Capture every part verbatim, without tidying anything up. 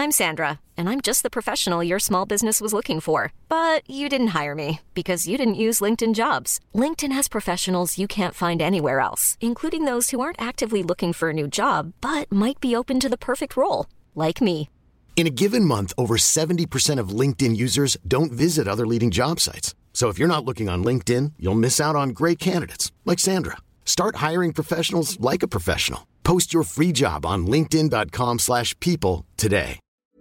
I'm Sandra, and I'm just the professional your small business was looking for. But you didn't hire me because you didn't use LinkedIn Jobs. LinkedIn has professionals you can't find anywhere else, including those who aren't actively looking for a new job, but might be open to the perfect role, like me. In a given month, over seventy percent of LinkedIn users don't visit other leading job sites. So if you're not looking on LinkedIn, you'll miss out on great candidates like Sandra. Start hiring professionals like a professional. Post your free job on linkedin.com slash people today.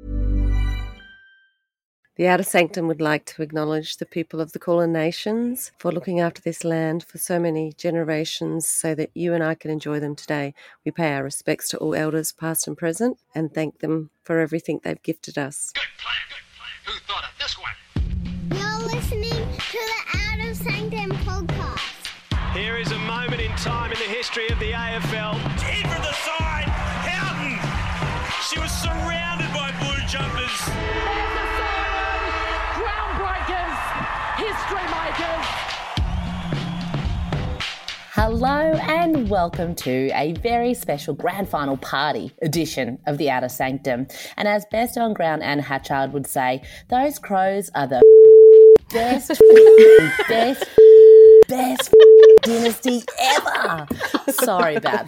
The Outer Sanctum would like to acknowledge the people of the Kulin Nations for looking after this land for so many generations so that you and I can enjoy them today. We pay our respects to all elders, past and present, and thank them for everything they've gifted us. Good plan, good plan. Who thought of this one? You're listening to the Outer Sanctum podcast. Here is a moment in time in the history of the A F L. In from the side, Houghton. She was surrounded by blue jumpers. History makers. Hello and welcome to a very special grand final party edition of the Outer Sanctum. And as Best on Ground and Hatchard would say, those crows are the best, best, best dynasty ever. Sorry about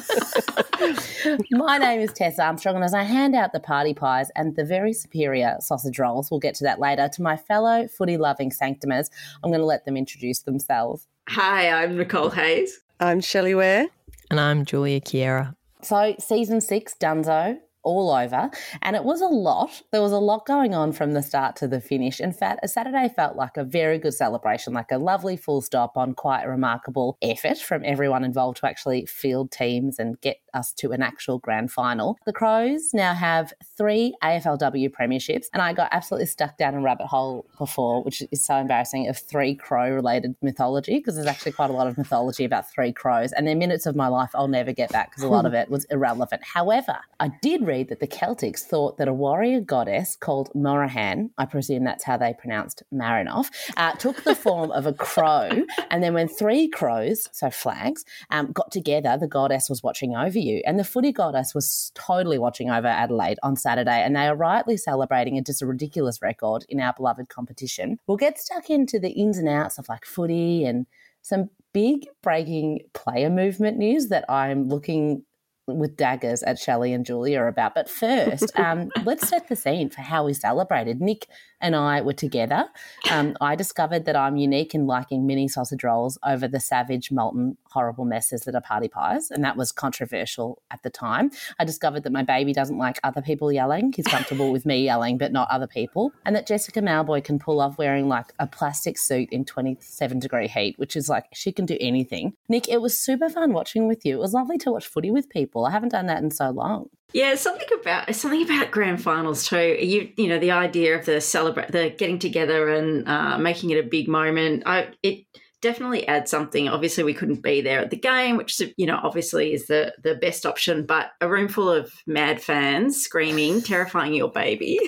that. My name is Tess Armstrong, and as I hand out the party pies and the very superior sausage rolls, we'll get to that later, to my fellow footy-loving sanctumers, I'm going to let them introduce themselves. Hi, I'm Nicole Hayes. I'm Shelley Ware. And I'm Julia Chiera. So season six, Dunzo, all over, and it was a lot. There was a lot going on from the start to the finish. In fact, Saturday felt like a very good celebration, like a lovely full stop on quite a remarkable effort from everyone involved to actually field teams and get us to an actual grand final. The Crows now have three A F L W premierships, and I got absolutely stuck down a rabbit hole before, which is so embarrassing, of three crow-related mythology, because there's actually quite a lot of mythology about three crows, and they're minutes of my life I'll never get back because a lot of it was irrelevant. However, I did read that the Celtics thought that a warrior goddess called Morahan, I presume that's how they pronounced Marinoff, uh, took the form of a crow, and then when three crows, so flags, um, got together, the goddess was watching over you. And the footy goddess was totally watching over Adelaide on Saturday, and they are rightly celebrating a just a ridiculous record in our beloved competition. We'll get stuck into the ins and outs of like footy and some big breaking player movement news that I'm looking with daggers at Shelley and Julia about. But first, um, let's set the scene for how we celebrated. Nick and I were together. Um, I discovered that I'm unique in liking mini sausage rolls over the savage, molten, horrible messes that are party pies, and that was controversial at the time. I discovered that my baby doesn't like other people yelling. He's comfortable with me yelling, but not other people. And that Jessica Mauboy can pull off wearing like a plastic suit in twenty-seven degree heat, which is like, she can do anything. Nick, it was super fun watching with you. It was lovely to watch footy with people. I haven't done that in so long. Yeah, something about something about grand finals too. You you know, the idea of the celebrate, the getting together and uh, making it a big moment. I it definitely adds something. Obviously, we couldn't be there at the game, which you know obviously is the the best option. But a room full of mad fans screaming, terrifying your baby.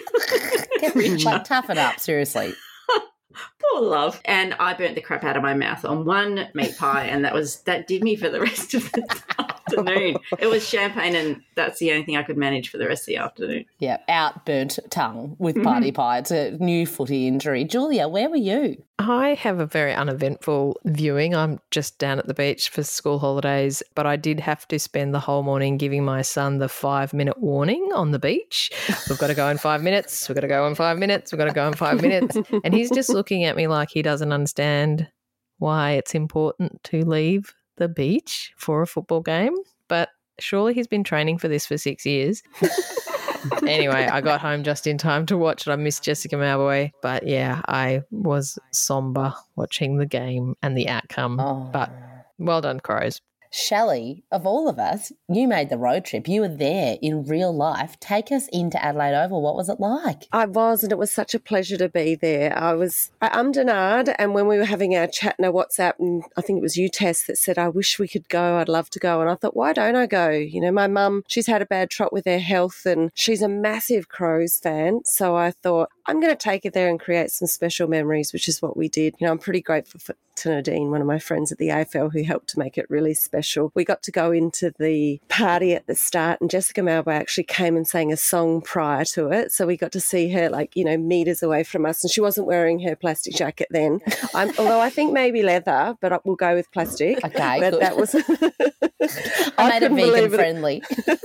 Like, tough it up, seriously. Poor love. And I burnt the crap out of my mouth on one meat pie, and that was that did me for the rest of the afternoon. It was champagne, and that's the only thing I could manage for the rest of the afternoon. Yeah, out burnt tongue with party pie. It's a new footy injury. Julia, where were you? I have a very uneventful viewing. I'm just down at the beach for school holidays, but I did have to spend the whole morning giving my son the five-minute warning on the beach. We've got to go in five minutes. We've got to go in five minutes. We've got to go in five minutes. And he's just looking at me like he doesn't understand why it's important to leave the beach for a football game. But surely he's been training for this for six years. Anyway, I got home just in time to watch it. I missed Jessica Mauboy. But, yeah, I was somber watching the game and the outcome. Oh. But well done, Crows. Shelley, of all of us, you made the road trip. You were there in real life. Take us into Adelaide Oval. What was it like? I was, and it was such a pleasure to be there. I was I ummed and ahed, and when we were having our chat in our WhatsApp, and I think it was you, Tess, that said, I wish we could go, I'd love to go. And I thought, why don't I go? You know, my mum, she's had a bad trot with her health, and she's a massive Crows fan. So I thought, I'm going to take it there and create some special memories, which is what we did. You know, I'm pretty grateful for to Nadine, one of my friends at the A F L, who helped to make it really special. We got to go into the party at the start, and Jessica Mauboy actually came and sang a song prior to it. So we got to see her, like, you know, metres away from us, and she wasn't wearing her plastic jacket then. I'm, although I think maybe leather, but we'll go with plastic. Okay, but good. That was I made it vegan friendly.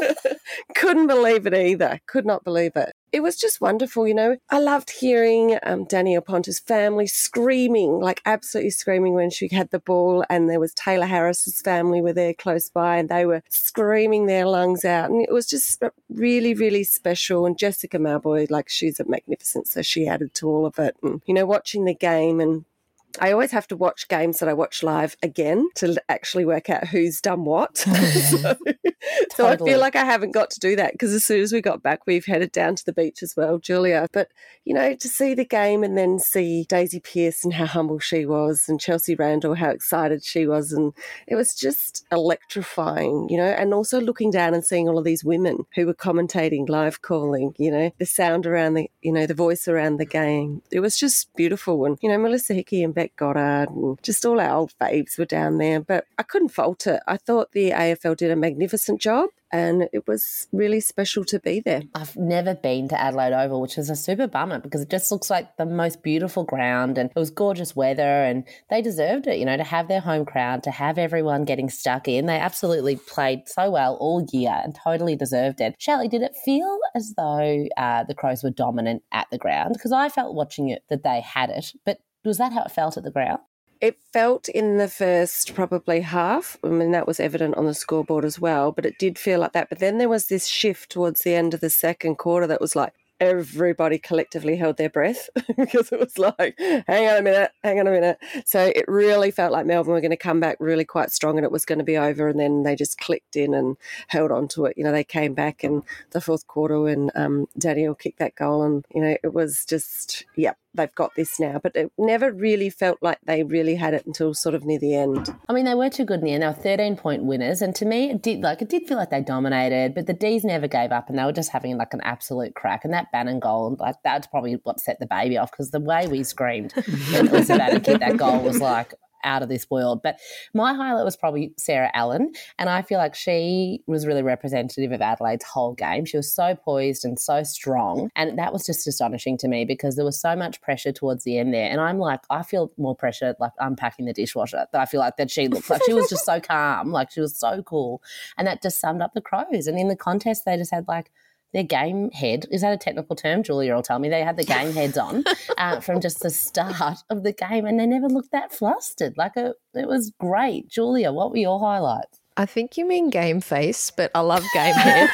Couldn't believe it either. Could not believe it. It was just wonderful, you know. I loved hearing um, Danielle Ponter's family screaming, like absolutely screaming when she had the ball, and there was Taylor Harris's family were there close by, and they were screaming their lungs out, and it was just really, really special. And Jessica Mauboy, like, she's a magnificent, so she added to all of it. And, you know, watching the game, and I always have to watch games that I watch live again to actually work out who's done what. so, Totally. so I feel like I haven't got to do that, because as soon as we got back, we've headed down to the beach as well, Julia. But, you know, to see the game and then see Daisy Pearce and how humble she was, and Chelsea Randall, how excited she was. And it was just electrifying, you know, and also looking down and seeing all of these women who were commentating, live calling, you know, the sound around the, you know, the voice around the game. It was just beautiful. And, you know, Melissa Hickey and Beck Goddard and just all our old faves were down there, but I couldn't fault it. I thought the A F L did a magnificent job, and it was really special to be there. I've never been to Adelaide Oval, which is a super bummer, because it just looks like the most beautiful ground, and it was gorgeous weather, and they deserved it, you know, to have their home crowd, to have everyone getting stuck in. They absolutely played so well all year and totally deserved it. Shelley, did it feel as though uh, the Crows were dominant at the ground? Because I felt watching it that they had it, but was that how it felt at the ground? It felt in the first probably half. I mean, that was evident on the scoreboard as well, but it did feel like that. But then there was this shift towards the end of the second quarter that was like everybody collectively held their breath, because it was like, hang on a minute, hang on a minute. So it really felt like Melbourne were going to come back really quite strong, and it was going to be over, and then they just clicked in and held on to it. You know, they came back in the fourth quarter when um, Danielle kicked that goal, and, you know, it was just, yep. They've got this now, but it never really felt like they really had it until sort of near the end. I mean, they were too good in the end. They were thirteen-point winners, and to me, it did like it did feel like they dominated, but the D's never gave up, and they were just having like an absolute crack. And that Bannon goal, like that's probably what set the baby off, because the way we screamed when Elsa Bannon kicked that goal was like out of this world. But my highlight was probably Sarah Allen, and I feel like she was really representative of Adelaide's whole game. She was so poised and so strong, and that was just astonishing to me, because there was so much pressure towards the end there, and I'm like, I feel more pressure like unpacking the dishwasher that I feel like that she looked like. She was just so calm, like she was so cool, and that just summed up the Crows. And in the contest they just had like their game head, is that a technical term? Julia will tell me. They had the game heads on uh, from just the start of the game, and they never looked that flustered. Like a, it was great. Julia, what were your highlights? I think you mean game face, but I love game head.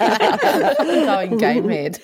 I'm going game head.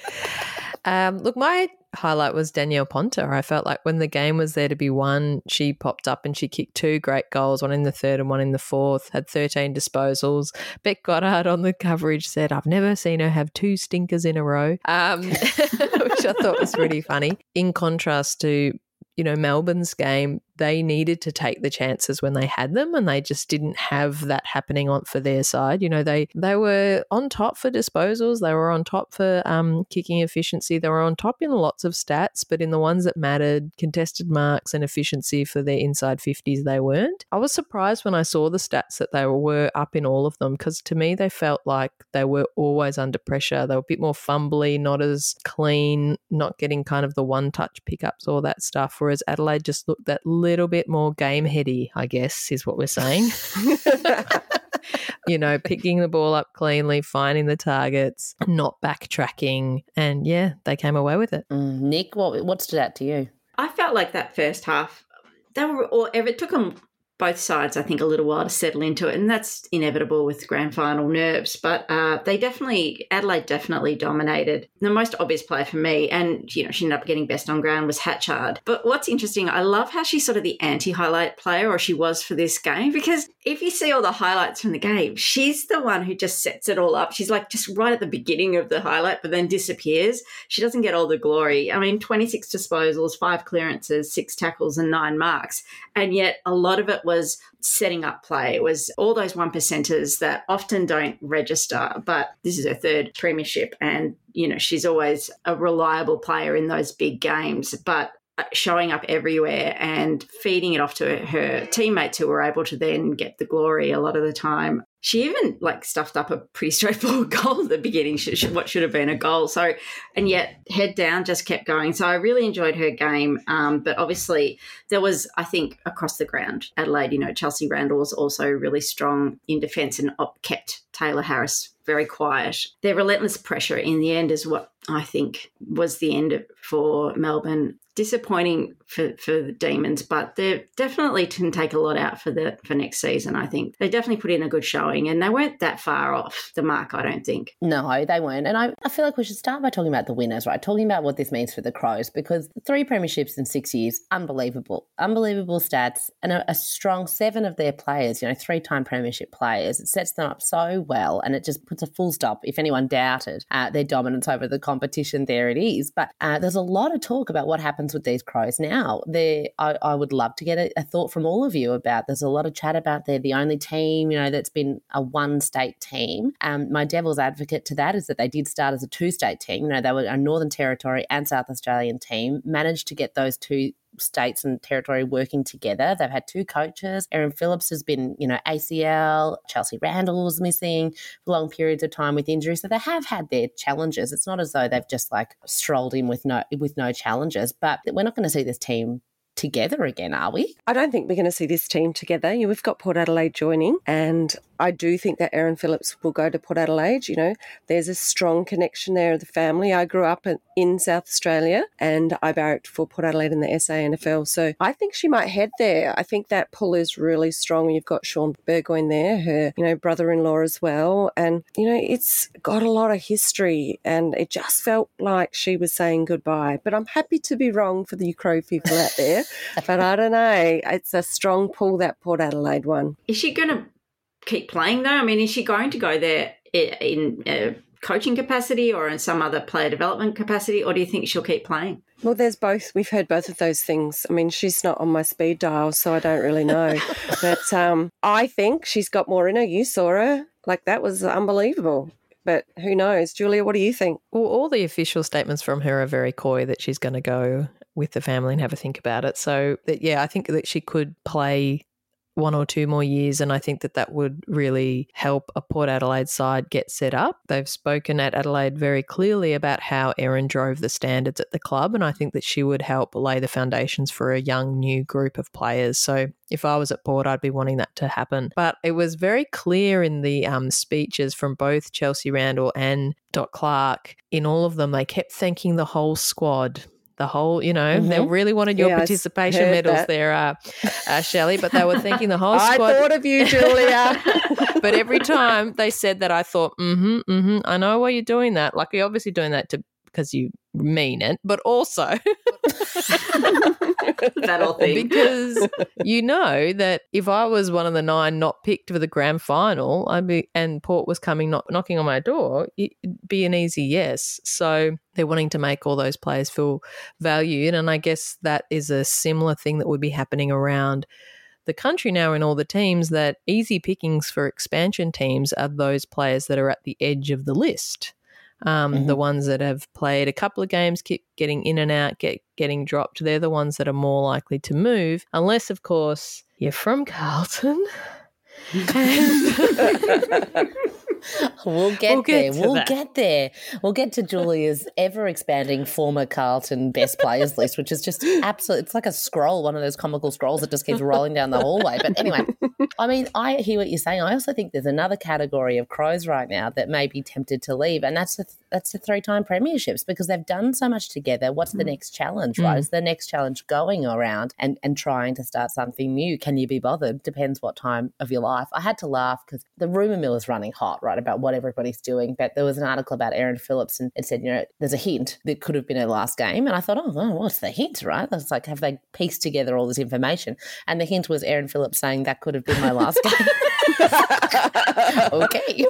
Um, look, my highlight was Danielle Ponter. I felt like when the game was there to be won, she popped up and she kicked two great goals, one in the third and one in the fourth, had thirteen disposals. Beck Goddard on the coverage said, I've never seen her have two stinkers in a row, um, which I thought was pretty funny. In contrast to, you know, Melbourne's game, they needed to take the chances when they had them, and they just didn't have that happening on for their side. You know, they they were on top for disposals, they were on top for um, kicking efficiency, they were on top in lots of stats, but in the ones that mattered, contested marks and efficiency for their inside fifties, they weren't. I was surprised when I saw the stats that they were up in all of them, because to me they felt like they were always under pressure. They were a bit more fumbly, not as clean, not getting kind of the one-touch pickups, all that stuff, whereas Adelaide just looked that little little bit more game heady, I guess, is what we're saying. You know, picking the ball up cleanly, finding the targets, not backtracking, and yeah, they came away with it. Mm, Nick, what what stood out to you? I felt like that first half, they were all, it took them both sides, I think, a little while to settle into it, and that's inevitable with grand final nerves. But uh, they definitely, Adelaide definitely dominated. The most obvious player for me, and you know, she ended up getting best on ground, was Hatchard. But what's interesting, I love how she's sort of the anti-highlight player, or she was for this game, because if you see all the highlights from the game, she's the one who just sets it all up. She's like just right at the beginning of the highlight, but then disappears. She doesn't get all the glory. I mean, twenty-six disposals, five clearances, six tackles, and nine marks, and yet a lot of it was setting up play. It was all those one percenters that often don't register, but this is her third premiership, and, you know, she's always a reliable player in those big games, but showing up everywhere and feeding it off to her, her teammates who were able to then get the glory a lot of the time. She even like stuffed up a pretty straightforward goal at the beginning, what should have been a goal. So, and yet head down, just kept going. So I really enjoyed her game. Um, but obviously there was, I think, across the ground, Adelaide, you know, Chelsea Randall was also really strong in defence and op- kept Taylor Harris very quiet. Their relentless pressure in the end is what I think was the end for Melbourne. Disappointing for, for the Demons, but they definitely can take a lot out for the for next season, I think. They definitely put in a good showing, and they weren't that far off the mark, I don't think. No, they weren't. And I, I feel like we should start by talking about the winners, right? Talking about what this means for the Crows, because three premierships in six years, unbelievable. Unbelievable stats, and a, a strong seven of their players, you know, three-time premiership players. It sets them up so well, and it just puts a full stop. If anyone doubted uh, their dominance over the competition, there it is. But uh, there's a lot of talk about what happens with these Crows now. They, I, I would love to get a, a thought from all of you about. There's a lot of chat about they're the only team, you know, that's been a one-state team. Um, my devil's advocate to that is that they did start as a two-state team. You know, they were a Northern Territory and South Australian team, managed to get those two states and territory working together. They've had two coaches. Erin Phillips has been, you know, A C L. Chelsea Randall was missing for long periods of time with injury. So they have had their challenges. It's not as though they've just like strolled in with no with no challenges. But we're not going to see this team together again, are we? I don't think we're going to see this team together. Yeah, we've got Port Adelaide joining, and I do think that Erin Phillips will go to Port Adelaide. You know, there's a strong connection there of the family. I grew up in South Australia, and I barracked for Port Adelaide in the S A N F L. So I think she might head there. I think that pull is really strong. You've got Sean Burgoyne there, her, you know, brother-in-law as well. And, you know, it's got a lot of history, and it just felt like she was saying goodbye. But I'm happy to be wrong for the Crow people out there. But I don't know. It's a strong pull, that Port Adelaide one. Is she going to keep playing, though? I mean, is she going to go there in a coaching capacity or in some other player development capacity, or do you think she'll keep playing? Well, there's both. We've heard both of those things. I mean, she's not on my speed dial, so I don't really know. But um, I think she's got more in her. You saw her. Like, that was unbelievable. But who knows? Julia, what do you think? Well, all the official statements from her are very coy that she's going to go with the family and have a think about it. So, that, yeah, I think that she could play one or two more years, and I think that that would really help a Port Adelaide side get set up. They've spoken at Adelaide very clearly about how Erin drove the standards at the club, and I think that she would help lay the foundations for a young new group of players. So if I was at Port, I'd be wanting that to happen. But it was very clear in the um, speeches from both Chelsea Randall and Dot Clark. In all of them, they kept thanking the whole squad. The whole, you know, mm-hmm. they really wanted your yeah, participation medals that. there, uh, uh, Shelley, but they were thanking the whole squad. I thought of you, Julia. But every time they said that, I thought, mm-hmm, mm-hmm, I know why you're doing that. Like, you're obviously doing that to because you mean it, but also that whole thing. Because you know that if I was one of the nine not picked for the grand final, I'd be, and Port was coming knock, knocking on my door, it'd be an easy yes. So they're wanting to make all those players feel valued, and I guess that is a similar thing that would be happening around the country now in all the teams, that easy pickings for expansion teams are those players that are at the edge of the list. Um, mm-hmm. The ones that have played a couple of games, keep getting in and out, get getting dropped, they're the ones that are more likely to move, unless, of course, you're from Carlton. We'll get we'll there. Get we'll that. get there. We'll get to Julia's ever-expanding former Carlton best players list, which is just absolute. It's like a scroll, one of those comical scrolls that just keeps rolling down the hallway. But anyway, I mean, I hear what you're saying. I also think there's another category of Crows right now that may be tempted to leave, and that's the that's the three-time premierships, because they've done so much together. What's the next challenge, right? Mm. Is the next challenge going around and, and trying to start something new? Can you be bothered? Depends what time of your life. I had to laugh because the rumour mill is running hot, right? right about what everybody's doing, but there was an article about Erin Phillips and it said, you know, there's a hint that could have been her last game. And I thought, oh, well, what's the hint, right? I was like, have they pieced together all this information? And the hint was Erin Phillips saying that could have been my last game. Okay.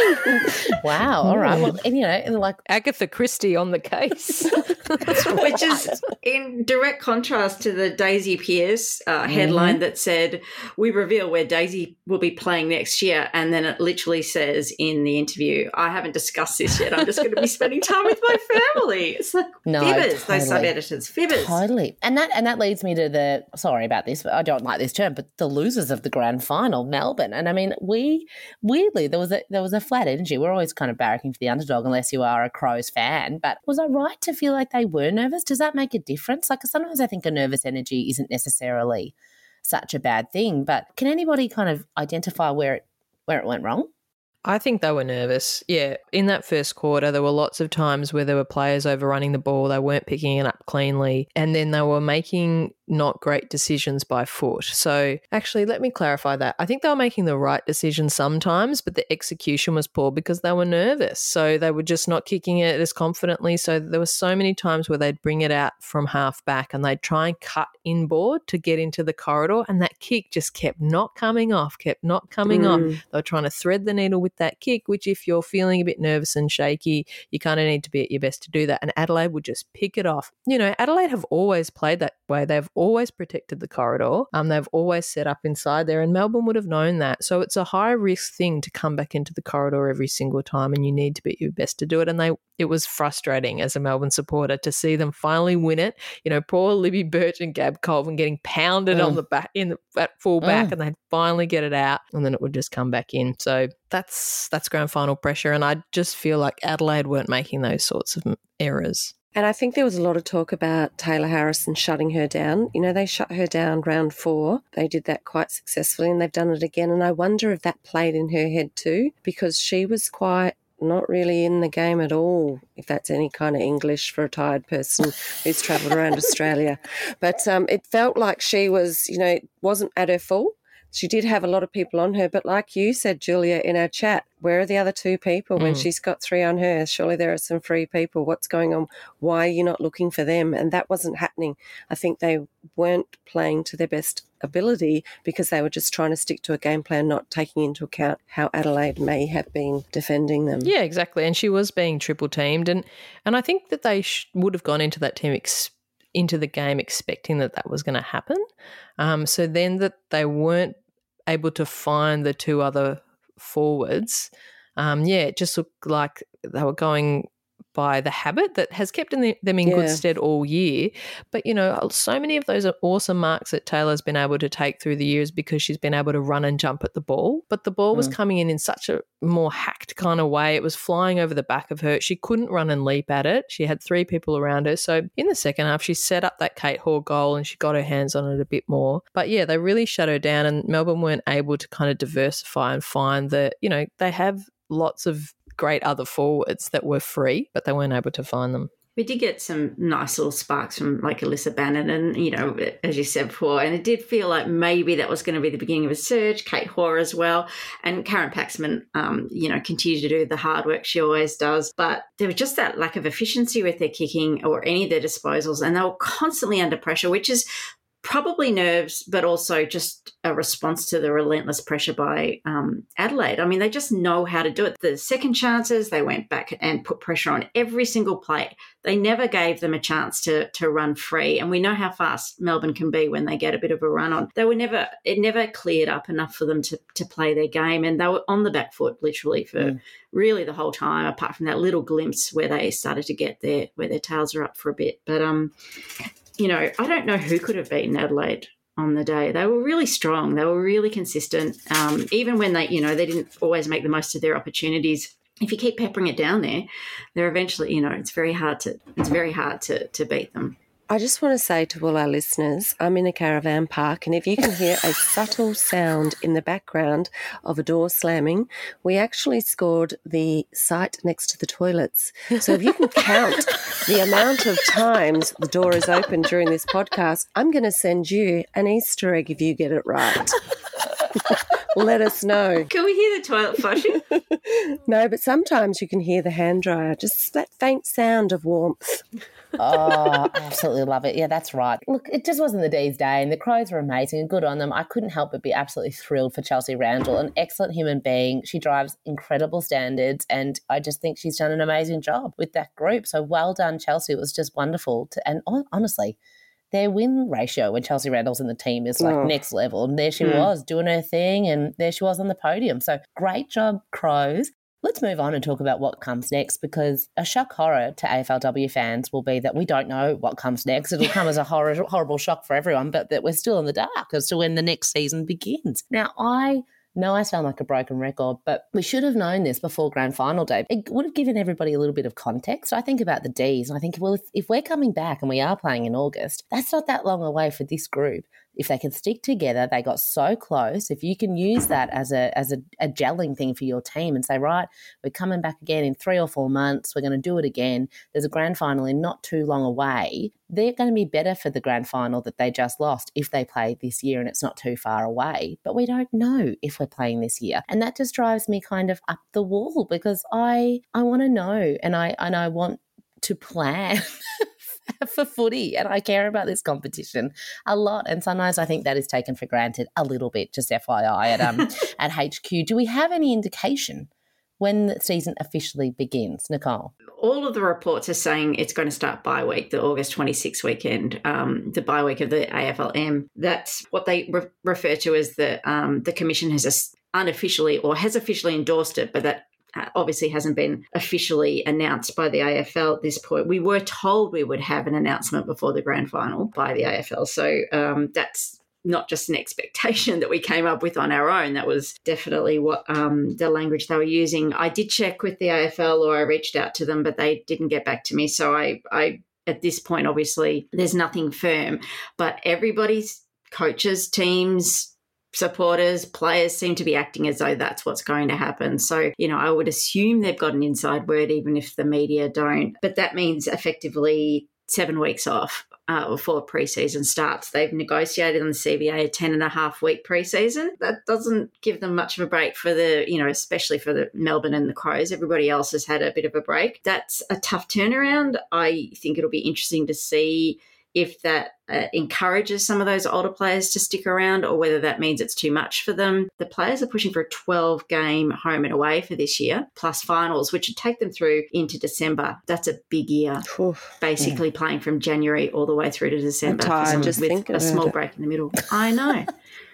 Wow. All right. Well, and, you know, like Agatha Christie on the case. Which is in direct contrast to the Daisy Pearce uh, headline mm-hmm. that said, we reveal where Daisy will be playing next year. And then it literally says in the interview, I haven't discussed this yet. I'm just going to be spending time with my family. It's like no, fibbers, totally. those sub-editors, fibbers. Totally. And that and that leads me to the, sorry about this, but I don't like this term, but the losers of the grand final, Melbourne. And I mean, we, weirdly, there was a there was a flat energy. We're always kind of barracking for the underdog unless you are a Crows fan. But was I right to feel like they were nervous? Does that make a difference? Like sometimes I think a nervous energy isn't necessarily such a bad thing, but can anybody kind of identify where it where it went wrong? I think they were nervous. Yeah. In that first quarter, there were lots of times where there were players overrunning the ball. They weren't picking it up cleanly. And then they were making not great decisions by foot. So actually, let me clarify that. I think they were making the right decision sometimes, but the execution was poor because they were nervous. So they were just not kicking it as confidently. So there were so many times where they'd bring it out from half back and they'd try and cut inboard to get into the corridor. And that kick just kept not coming off, kept not coming mm. off. They were trying to thread the needle with that kick, which if you're feeling a bit nervous and shaky, you kind of need to be at your best to do that. And Adelaide would just pick it off. You know, Adelaide have always played that way. They've always protected the corridor. Um, they've always set up inside there, and Melbourne would have known that. So it's a high risk thing to come back into the corridor every single time, and you need to be at your best to do it. And they, it was frustrating as a Melbourne supporter to see them finally win it. You know, poor Libby Birch and Gab Colvin getting pounded mm. on the back in the, at full back, mm. and they'd finally get it out, and then it would just come back in. So that's that's grand final pressure, and I just feel like Adelaide weren't making those sorts of errors. And I think there was a lot of talk about Taylor Harrison shutting her down. You know, they shut her down round four. They did that quite successfully, and they've done it again. And I wonder if that played in her head too, because she was quite not really in the game at all, if that's any kind of English for a tired person who's travelled around Australia. But um, it felt like she was, you know, wasn't at her full. She did have a lot of people on her, but like you said, Julia, in our chat, where are the other two people when mm. she's got three on her? Surely there are some free people. What's going on? Why are you not looking for them? And that wasn't happening. I think they weren't playing to their best ability because they were just trying to stick to a game plan, not taking into account how Adelaide may have been defending them. Yeah, exactly. And she was being triple teamed. And, and I think that they sh- would have gone into that team ex- into the game expecting that that was going to happen. Um, so then that they weren't able to find the two other forwards, um, yeah, it just looked like they were going by the habit that has kept in the, them in yeah. good stead all year. But, you know, so many of those are awesome marks that Taylor's been able to take through the years because she's been able to run and jump at the ball. But the ball mm. was coming in in such a more hacked kind of way. It was flying over the back of her. She couldn't run and leap at it. She had three people around her. So in the second half, she set up that Kate Hall goal and she got her hands on it a bit more. But, yeah, they really shut her down, and Melbourne weren't able to kind of diversify and find that, you know, they have lots of great other forwards that were free, but they weren't able to find them. We did get some nice little sparks from like Alyssa Bannon and, you know, as you said before, and it did feel like maybe that was going to be the beginning of a surge. Kate Hoare as well, and Karen Paxman, um, you know, continued to do the hard work she always does. But there was just that lack of efficiency with their kicking or any of their disposals, and they were constantly under pressure, which is probably nerves, but also just a response to the relentless pressure by um, Adelaide. I mean, they just know how to do it. The second chances, they went back and put pressure on every single play. They never gave them a chance to to run free. And we know how fast Melbourne can be when they get a bit of a run on. They were never, it never cleared up enough for them to to play their game. And they were on the back foot literally for mm. really the whole time, apart from that little glimpse where they started to get their, where their tails are up for a bit. But, um, you know, I don't know who could have beaten Adelaide on the day. They were really strong. They were really consistent. Um, even when they, you know, they didn't always make the most of their opportunities. If you keep peppering it down there, they're eventually, you know, it's very hard to, it's very hard to, to beat them. I just want to say to all our listeners, I'm in a caravan park, and if you can hear a subtle sound in the background of a door slamming, we actually scored the site next to the toilets. So if you can count the amount of times the door is open during this podcast, I'm going to send you an Easter egg if you get it right. let us know. Can we hear the toilet flushing? No, but sometimes you can hear the hand dryer, just that faint sound of warmth. Oh, I absolutely love it. Yeah, that's right. Look, it just wasn't the D's day, and the Crows were amazing and good on them. I couldn't help but be absolutely thrilled for Chelsea Randall, an excellent human being. She drives incredible standards, and I just think she's done an amazing job with that group. So well done, Chelsea. It was just wonderful. To, and honestly, their win ratio when Chelsea Randall's in the team is like oh. next level. And there she mm. was doing her thing, and there she was on the podium. So great job, Crows. Let's move on and talk about what comes next, because a shock horror to A F L W fans will be that we don't know what comes next. It'll come as a horror, horrible shock for everyone, but that we're still in the dark as to when the next season begins. Now, I know I sound like a broken record, but we should have known this before grand final day. It would have given everybody a little bit of context. I think about the Ds and I think, well, if, if we're coming back and we are playing in August, that's not that long away for this group. If they can stick together, they got so close. If you can use that as a as a, a gelling thing for your team and say, right, we're coming back again in three or four months, we're going to do it again. There's a grand final in not too long away. They're going to be better for the grand final that they just lost if they play this year and it's not too far away. But we don't know if we're playing this year. And that just drives me kind of up the wall, because I I want to know and I and I want to plan for footy, and I care about this competition a lot, and sometimes I think that is taken for granted a little bit, just F Y I at um at H Q. Do we have any indication when the season officially begins, Nicole? All of the reports are saying it's going to start bye week, the August twenty-sixth weekend, um, the bye week of the A F L M. That's what they re- refer to as the um, the commission has unofficially or has officially endorsed it, but that obviously hasn't been officially announced by the A F L at this point. We were told we would have an announcement before the grand final by the A F L. So um, that's not just an expectation that we came up with on our own. That was definitely what um, the language they were using. I did check with the A F L, or I reached out to them, but they didn't get back to me. So I, I at this point, obviously, there's nothing firm. But everybody's coaches, teams, supporters, players seem to be acting as though that's what's going to happen. So, you know, I would assume they've got an inside word, even if the media don't. But that means effectively seven weeks off uh, before preseason starts. They've negotiated on the C B A a ten and a half week preseason. That doesn't give them much of a break for the, you know, especially for the Melbourne and the Crows. Everybody else has had a bit of a break. That's a tough turnaround. I think it'll be interesting to see if that uh, encourages some of those older players to stick around, or whether that means it's too much for them. The players are pushing for a twelve-game home and away for this year, plus finals, which would take them through into December. That's a big year, Oof, basically yeah. playing from January all the way through to December I'm tired, just with a small it. break in the middle. I know.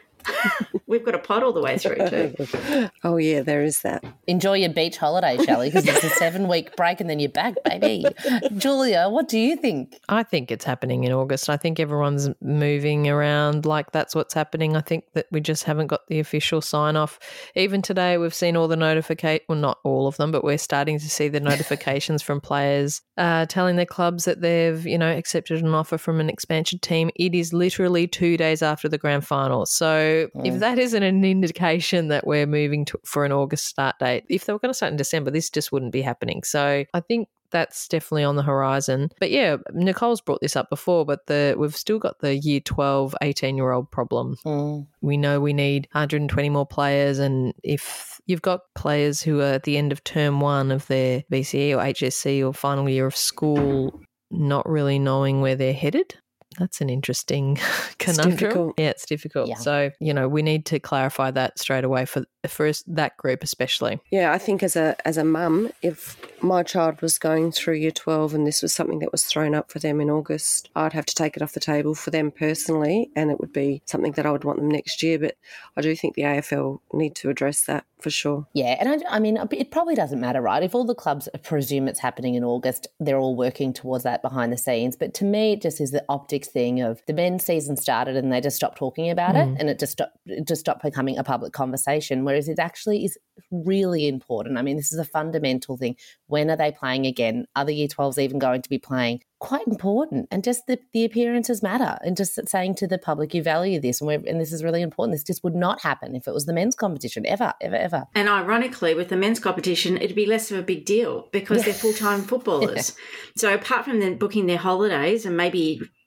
We've got a pod all the way through too. Oh, yeah, there is that. Enjoy your beach holiday, Shelley, because it's a seven-week break and then you're back, baby. Julia, what do you think? I think it's happening in August. I think everyone's moving around like that's what's happening. I think that we just haven't got the official sign-off. Even today we've seen all the notifications, well, not all of them, but we're starting to see the notifications from players uh, telling their clubs that they've, you know, accepted an offer from an expansion team. It is literally two days after the grand final. So mm. if that isn't an indication that we're moving to, for an August start date, if they were going to start in December, this just wouldn't be happening. So I think that's definitely on the horizon. But yeah, Nicole's brought this up before, but the we've still got the year twelve, eighteen-year-old problem. Mm. We know we need one hundred twenty more players, and if you've got players who are at the end of term one of their B C E or H S C or final year of school not really knowing where they're headed, that's an interesting conundrum. It's difficult. Yeah, it's difficult. Yeah. So, you know, we need to clarify that straight away for for us, that group especially. Yeah, I think as a as a mum, if my child was going through year twelve and this was something that was thrown up for them in August, I'd have to take it off the table for them personally, and it would be something that I would want them next year. But I do think the A F L need to address that for sure. Yeah, and I, I mean, it probably doesn't matter, right? If all the clubs presume it's happening in August, they're all working towards that behind the scenes. But to me, it just is the optics thing of the men's season started and they just stopped talking about mm. it, and it just stopped, it just stopped becoming a public conversation, whereas it actually is really important. I mean, this is a fundamental thing. When are they playing again? Are the year twelves even going to be playing? Quite important. And just the, the appearances matter, and just saying to the public, you value this, and, we're, and this is really important. This just would not happen if it was the men's competition, ever, ever, ever. And ironically, with the men's competition, it'd be less of a big deal because yeah. they're full-time footballers. Yeah. So apart from them booking their holidays and maybe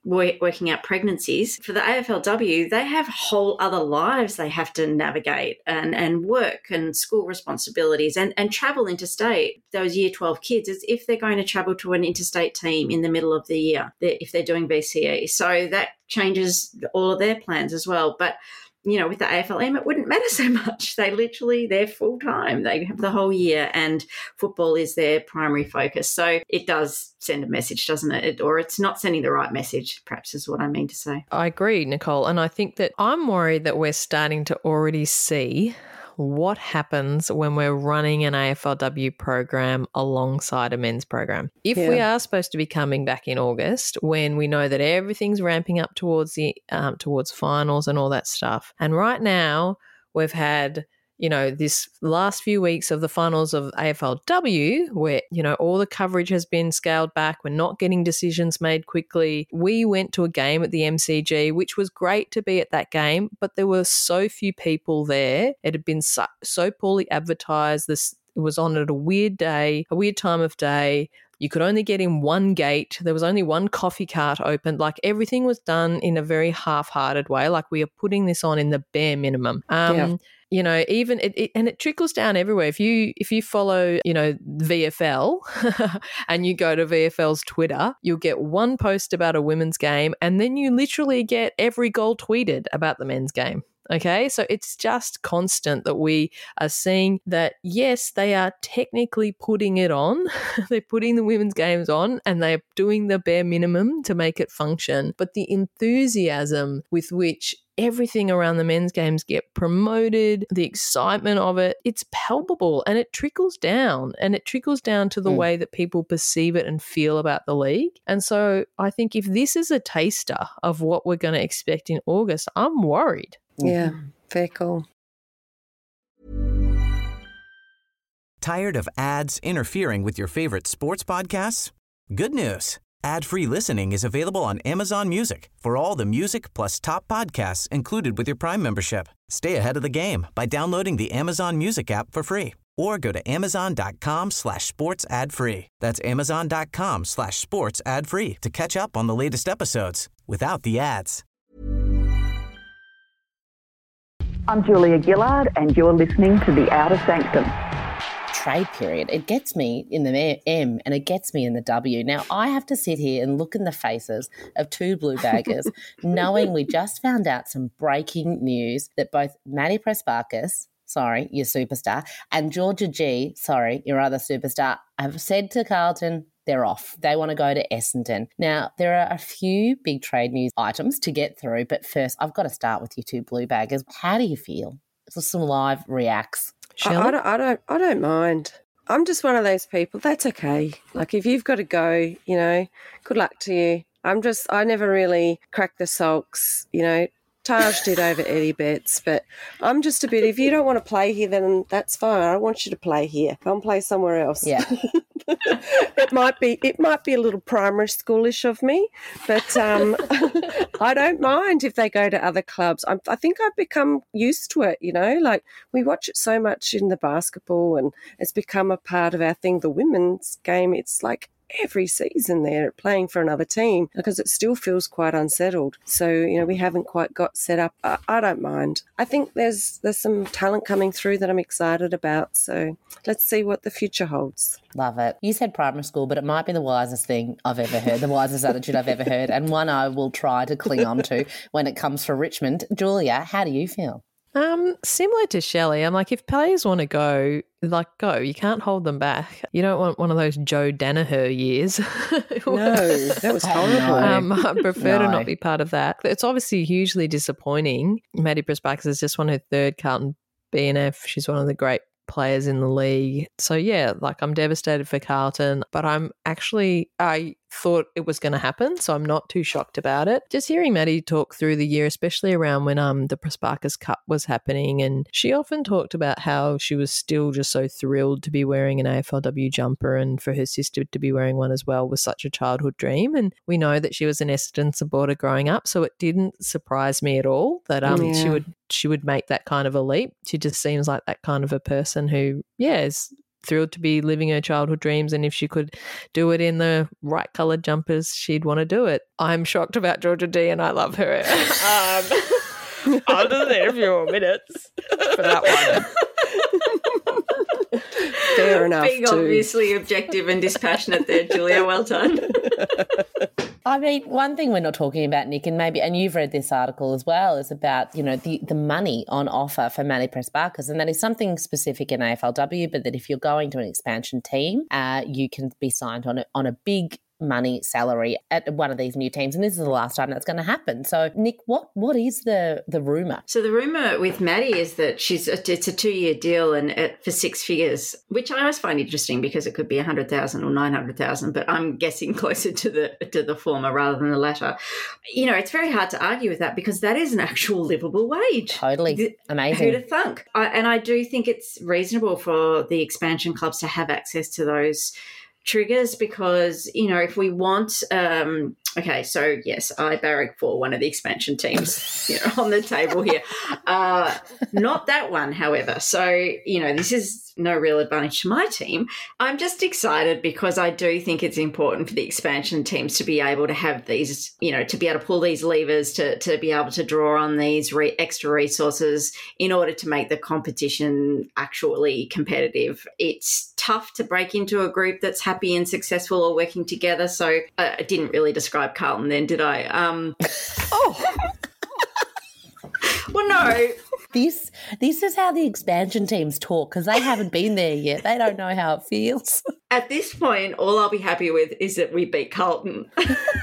working out pregnancies. For the A F L W, they have whole other lives they have to navigate and, and work and school responsibilities and, and travel interstate. Those year twelve kids, as if they're going to travel to an interstate team in the middle of the year, if they're doing V C E. So that changes all of their plans as well. But you know, with the A F L M, it wouldn't matter so much. They literally, they're full-time. They have the whole year and football is their primary focus. So it does send a message, doesn't it? it? Or it's not sending the right message, perhaps is what I mean to say. I agree, Nicole. And I think that I'm worried that we're starting to already see what happens when we're running an A F L W program alongside a men's program. If yeah. we are supposed to be coming back in August, when we know that everything's ramping up towards the um, towards finals and all that stuff, and right now we've had, you know, this last few weeks of the finals of A F L W where, you know, all the coverage has been scaled back. We're not getting decisions made quickly. We went to a game at the M C G, which was great to be at that game, but there were so few people there. It had been so, so poorly advertised. This it was on at a weird day, a weird time of day. You could only get in one gate. There was only one coffee cart open. Like everything was done in a very half-hearted way. Like we are putting this on in the bare minimum. Um, yeah. You know, even it, it and it trickles down everywhere. If you if you follow, you know, V F L and you go to V F L's Twitter, you'll get one post about a women's game, and then you literally get every goal tweeted about the men's game. Okay, so it's just constant that we are seeing that, yes, they are technically putting it on. They're putting the women's games on and they're doing the bare minimum to make it function. But the enthusiasm with which everything around the men's games get promoted, the excitement of it, it's palpable and it trickles down and it trickles down to the mm. way that people perceive it and feel about the league. And so I think if this is a taster of what we're going to expect in August, I'm worried. Yeah, fair call. Tired of ads interfering with your favorite sports podcasts? Good news. Ad-free listening is available on Amazon Music for all the music plus top podcasts included with your Prime membership. Stay ahead of the game by downloading the Amazon Music app for free or go to amazon.com slash sports ad free. That's amazon.com slash sports ad free to catch up on the latest episodes without the ads. I'm Julia Gillard and you're listening to The Outer Sanctum. Trade period. It gets me in the M and it gets me in the W. Now, I have to sit here and look in the faces of two blue baggers knowing we just found out some breaking news that both Maddie Prespakis, sorry, your superstar, and Georgia G, sorry, your other superstar, have said to Carlton they're off. They want to go to Essendon. Now, there are a few big trade news items to get through, but first I've got to start with you two blue baggers. How do you feel? Just some live reacts. I, I, don't, I don't I don't mind. I'm just one of those people. That's okay. Like if you've got to go, you know, good luck to you. I'm just, I never really crack the sulks, you know. Taj did over Eddie Betts, but I'm just a bit, if you don't want to play here, then that's fine. I don't want you to play here. Go and play somewhere else. Yeah. it might be it might be a little primary schoolish of me, but um, I don't mind if they go to other clubs. I'm, I think I've become used to it, you know, like we watch it so much in the basketball and it's become a part of our thing. The women's game, it's like every season they're playing for another team because it still feels quite unsettled. So, you know, we haven't quite got set up. I, I don't mind. I think there's there's some talent coming through that I'm excited about. So let's see what the future holds. Love it. You said primary school, but it might be the wisest thing I've ever heard, the wisest attitude I've ever heard, and one I will try to cling on to when it comes for Richmond. Julia, how do you feel? Um, similar to Shelley, I'm like, if players want to go, like, go. You can't hold them back. You don't want one of those Joe Danaher years. No, that was horrible. Um, I prefer No. to not be part of that. It's obviously hugely disappointing. Maddie Prespakis has just won her third Carlton B N F. She's one of the great players in the league. So, yeah, like I'm devastated for Carlton, but I'm actually, I thought it was going to happen, so I'm not too shocked about it. Just hearing Maddie talk through the year, especially around when um the Prespakis Cup was happening, and she often talked about how she was still just so thrilled to be wearing an A F L W jumper and for her sister to be wearing one as well was such a childhood dream. And we know that she was an Essendon supporter growing up, so it didn't surprise me at all that um Yeah. she would she would make that kind of a leap. She just seems like that kind of a person who, yeah, is thrilled to be living her childhood dreams, and if she could do it in the right coloured jumpers, she'd want to do it. I'm shocked about Georgia D, and I love her. um, I'll just need a few more minutes for that one. Fair enough. Being too. obviously objective and dispassionate there, Julia. Well done. I mean, one thing we're not talking about, Nick, and maybe, and you've read this article as well, is about, you know, the, the money on offer for Maddie Prespakis, and that is something specific in A F L W, but that if you're going to an expansion team, uh, you can be signed on a, on a big money salary at one of these new teams, and this is the last time that's going to happen. So, Nick, what what is the the rumour? So the rumour with Maddie is that she's a, it's a two-year deal and at, for six figures, which I always find interesting because it could be one hundred thousand or nine hundred thousand, but I'm guessing closer to the to the former rather than the latter. You know, it's very hard to argue with that because that is an actual livable wage. Totally. Amazing. Who'd have thunk? I, and I do think it's reasonable for the expansion clubs to have access to those triggers because, you know, if we want um okay, so yes, I barrack for one of the expansion teams, you know, on the table here. Uh not that one, however. So, you know, this is no real advantage to my team. I'm just excited because I do think it's important for the expansion teams to be able to have these, you know, to be able to pull these levers, to to be able to draw on these re- extra resources in order to make the competition actually competitive. It's tough to break into a group that's happy and successful or working together. So uh, I didn't really describe Carlton then, did I? Um, oh. Well, no. This this is how the expansion teams talk because they haven't been there yet. They don't know how it feels. At this point, all I'll be happy with is that we beat Carlton.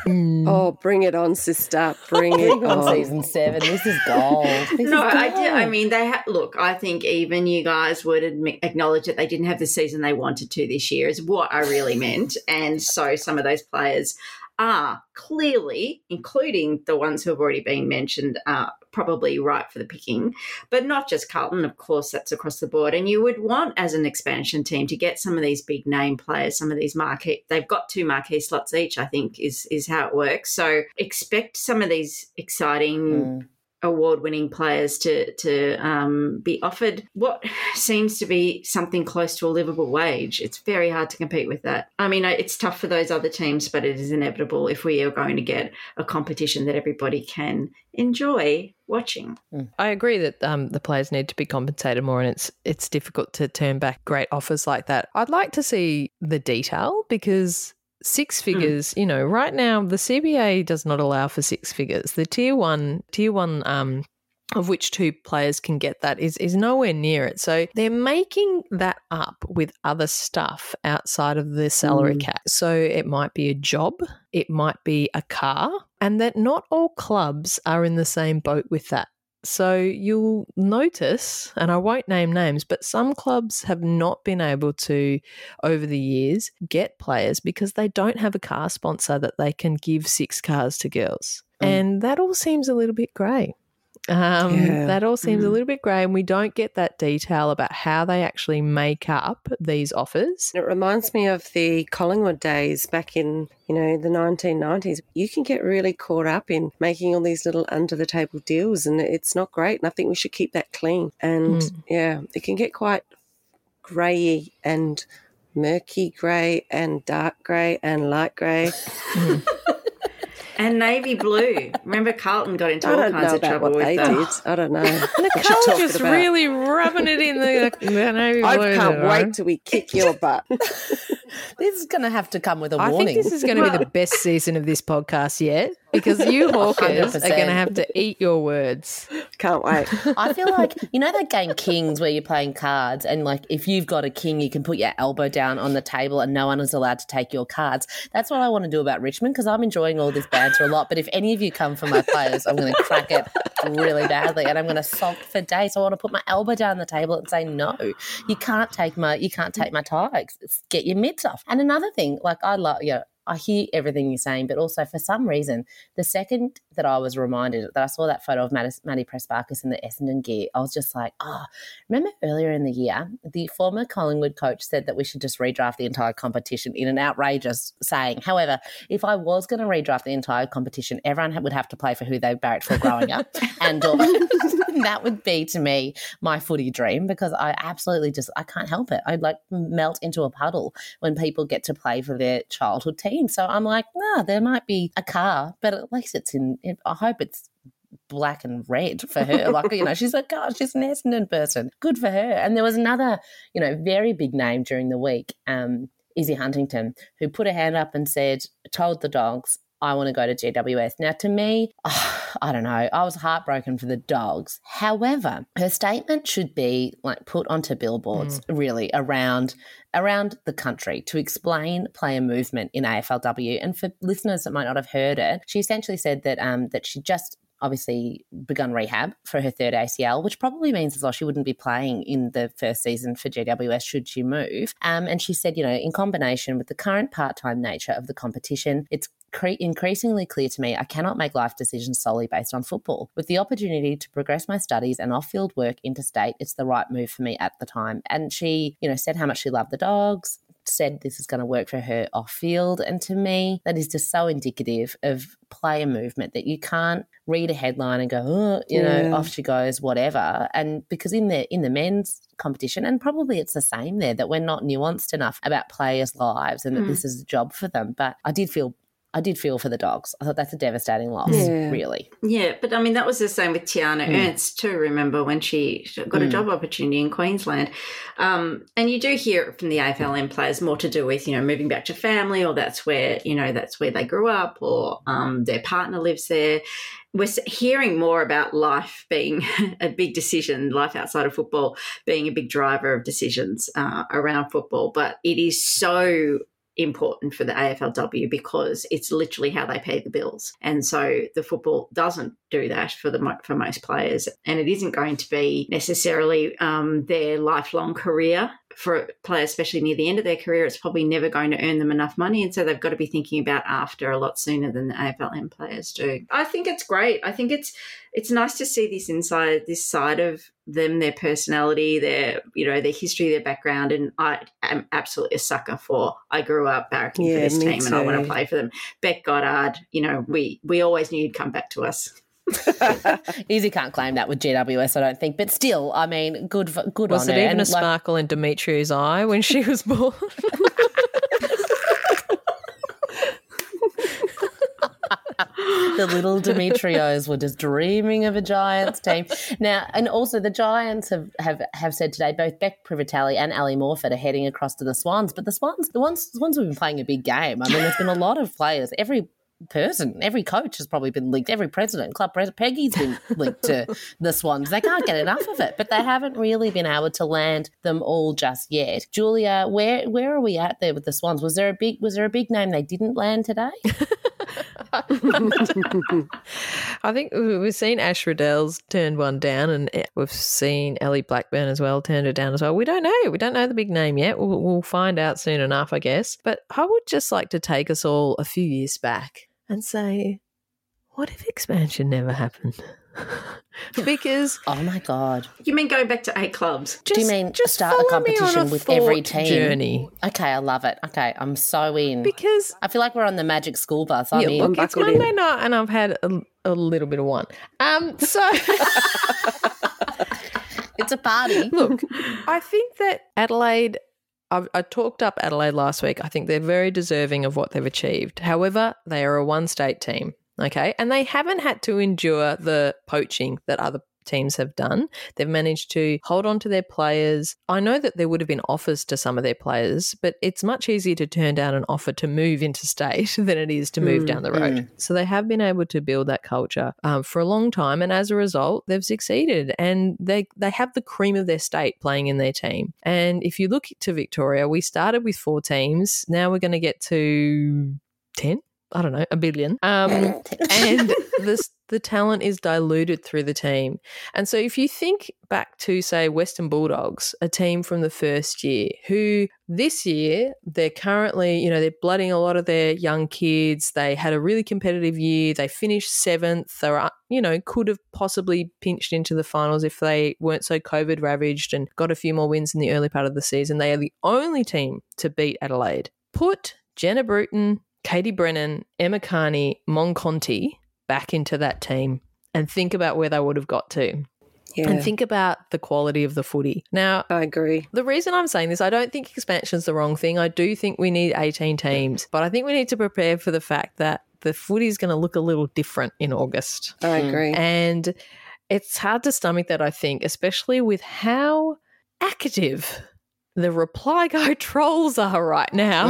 Oh, bring it on, sister. Bring, bring it on. on. Season seven. This is gold. This no, is gold. I did. I mean, they ha- look, I think even you guys would admit, acknowledge that they didn't have the season they wanted to this year is what I really meant. And so some of those players are clearly, including the ones who have already been mentioned, uh, probably ripe for the picking, but not just Carlton. Of course, that's across the board. And you would want, as an expansion team, to get some of these big name players, some of these marquee. They've got two marquee slots each, I think, is is how it works. So expect some of these exciting mm. award-winning players to to um, be offered what seems to be something close to a livable wage. It's very hard to compete with that. I mean, it's tough for those other teams, but it is inevitable if we are going to get a competition that everybody can enjoy watching. I agree that um, the players need to be compensated more, and it's it's difficult to turn back great offers like that. I'd like to see the detail because six figures, mm. you know, right now the C B A does not allow for six figures. The tier one, tier one, um, of which two players can get that is is nowhere near it. So they're making that up with other stuff outside of the salary mm. cap. So it might be a job, it might be a car, and that not all clubs are in the same boat with that. So you'll notice, and I won't name names, but some clubs have not been able to, over the years, get players because they don't have a car sponsor that they can give six cars to girls. Mm. And that all seems a little bit grey. Um, yeah. That all seems mm. a little bit grey, and we don't get that detail about how they actually make up these offers. It reminds me of the Collingwood days back in, you know, the nineteen nineties. You can get really caught up in making all these little under-the-table deals, and it's not great, and I think we should keep that clean. And, mm. yeah, it can get quite grey and murky grey and dark grey and light grey. Mm. And navy blue. Remember, Carlton got into all kinds of trouble with that. Did. I don't know. Nicole just really rubbing it in the, the navy blue. I can't wait till we kick your butt. This is going to have to come with a I warning. I think this is going to be the best season of this podcast yet because you hawkers are going to have to eat your words. Can't wait. I feel like, you know that game Kings where you're playing cards and like if you've got a king, you can put your elbow down on the table and no one is allowed to take your cards. That's what I want to do about Richmond because I'm enjoying all this banter a lot. But if any of you come for my players, I'm going to crack it really badly and I'm going to sulk for days. I want to put my elbow down on the table and say, no, you can't take my, you can't take my ties. Get your mitts off. And another thing, like I love, you know, I hear everything you're saying, but also for some reason, the second that I was reminded that I saw that photo of Maddie Prespakis in the Essendon gear, I was just like, oh, remember earlier in the year, the former Collingwood coach said that we should just redraft the entire competition in an outrageous saying. However, if I was going to redraft the entire competition, everyone would have to play for who they barracked for growing up. And uh, that would be to me my footy dream, because I absolutely just, I can't help it. I'd like melt into a puddle when people get to play for their childhood team. So I'm like, no, there might be a car, but at least it's in, I hope it's black and red for her. Like, you know, she's like, God, she's an Essendon person. Good for her. And there was another, you know, very big name during the week, um, Izzy Huntington, who put her hand up and said, told the Dogs, I want to go to G W S. Now, to me, oh, I don't know, I was heartbroken for the Dogs. However, her statement should be like put onto billboards mm. really around around the country to explain player movement in A F L W. And for listeners that might not have heard it, she essentially said that um, that she just obviously begun rehab for her third A C L, which probably means as well she wouldn't be playing in the first season for G W S should she move. Um, and she said, you know, in combination with the current part-time nature of the competition, it's cre- increasingly clear to me I cannot make life decisions solely based on football. With the opportunity to progress my studies and off-field work interstate, it's the right move for me at the time. And she, you know, said how much she loved the Dogs, said this is going to work for her off field. And to me, that is just so indicative of player movement that you can't read a headline and go, oh, you yeah. know, off she goes, whatever. And because in the in the men's competition, and probably it's the same there, that we're not nuanced enough about players' lives and that mm. this is a job for them. But I did feel I did feel for the Dogs. I thought that's a devastating loss, yeah. really. Yeah, but I mean, that was the same with Tiana mm. Ernst too, remember, when she got mm. a job opportunity in Queensland. Um, and you do hear it from the A F L M players more to do with, you know, moving back to family, or that's where, you know, that's where they grew up, or um, their partner lives there. We're hearing more about life being a big decision, life outside of football being a big driver of decisions uh, around football. But it is so important for the A F L W because it's literally how they pay the bills. And so the football doesn't do that for the for most players, and it isn't going to be necessarily um, their lifelong career. For players, especially near the end of their career, it's probably never going to earn them enough money, and so they've got to be thinking about after a lot sooner than the A F L M players do. I think it's great. I think it's it's nice to see this inside this side of them, their personality, their you know their history, their background, and I am absolutely a sucker for. I grew up barracking yeah, for this team, too. And I want to play for them. Beck Goddard, you know, we we always knew you'd come back to us. Izzy can't claim that with G W S, I don't think, but still, I mean, good for, good was on her. Was it even and a like, sparkle in Dimitri's eye when she was born? The little Dimitrios were just dreaming of a Giants team. Now, and also the Giants have, have, have said today both Beck Privatelli and Ali Morford are heading across to the Swans, but the Swans, the ones, the ones who've been playing a big game. I mean, there's been a lot of players. Every person, every coach has probably been linked, every president, club president, Peggy's been linked to the Swans. They can't get enough of it, but they haven't really been able to land them all just yet. Julia, where where are we at there with the Swans? Was there a big was there a big name they didn't land today? I think we've seen Ash Riddell's turned one down, and we've seen Ellie Blackburn as well turned it down as well. We don't know. We don't know the big name yet. We'll, we'll find out soon enough, I guess. But I would just like to take us all a few years back and say, what if expansion never happened? Because oh my god, you mean going back to eight clubs? Just, do you mean just start a competition a with every team? Journey. Okay, I love it. Okay, I'm so in because I feel like we're on the Magic School Bus. I'm yeah, in. Look, it's Monday night, and I've had a, a little bit of one. Um, so it's a party. Look, I think that Adelaide. I, I talked up Adelaide last week. I think they're very deserving of what they've achieved. However, they are a one-state team. Okay, and they haven't had to endure the poaching that other teams have done. They've managed to hold on to their players. I know that there would have been offers to some of their players, but it's much easier to turn down an offer to move interstate than it is to move mm, down the road. Mm. So they have been able to build that culture um, for a long time, and as a result, they've succeeded, and they they have the cream of their state playing in their team. And if you look to Victoria, we started with four teams. Now we're going to get to ten. I don't know, a billion. Um, and this, the talent is diluted through the team. And so if you think back to, say, Western Bulldogs, a team from the first year, who this year they're currently, you know, they're blooding a lot of their young kids. They had a really competitive year. They finished seventh. They were, you know, could have possibly pinched into the finals if they weren't so COVID ravaged and got a few more wins in the early part of the season. They are the only team to beat Adelaide. Put Jenna Bruton, Katie Brennan, Emma Carney, Mon Conti back into that team and think about where they would have got to. Yeah. And think about the quality of the footy. Now, I agree. The reason I'm saying this, I don't think expansion's the wrong thing. I do think we need eighteen teams, but I think we need to prepare for the fact that the footy is going to look a little different in August. I agree. And it's hard to stomach that, I think, especially with how active the Reply Go trolls are right now